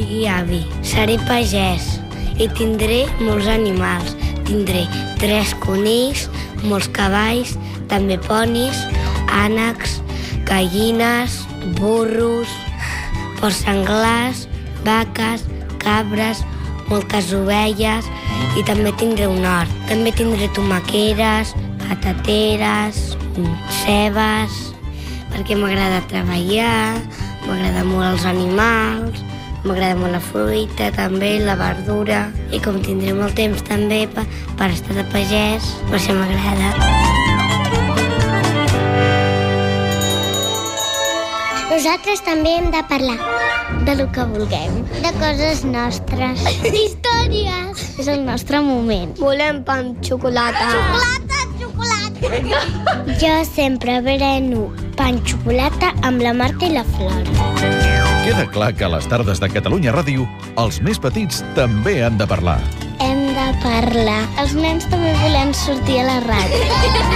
sigui avi. Seré pagès i tindré molts animals. Tindré 3 conills, molts cavalls, també ponis, ànecs, gallines, burros, porcs senglars, vaques, cabres, moltes ovelles i també tindré un hort. També tindré tomaqueres, patateres, cebes, perquè m'agrada treballar, m'agrada molt els animals, m'agrada molt la fruita, també, la verdura. I com tindré molt temps també per estar de pagès, per això m'agrada. Nosaltres també hem de parlar de lo que vulguem, de coses nostres, d'històries. És el nostre moment. Volem pa amb xocolata. Xocolata! Jo sempre bereno pa amb xocolata amb la Marta i la Flor. Queda clar que a les tardes de Catalunya Ràdio els més petits també han de parlar. Hem de parlar. Els nens també volen sortir a la ràdio.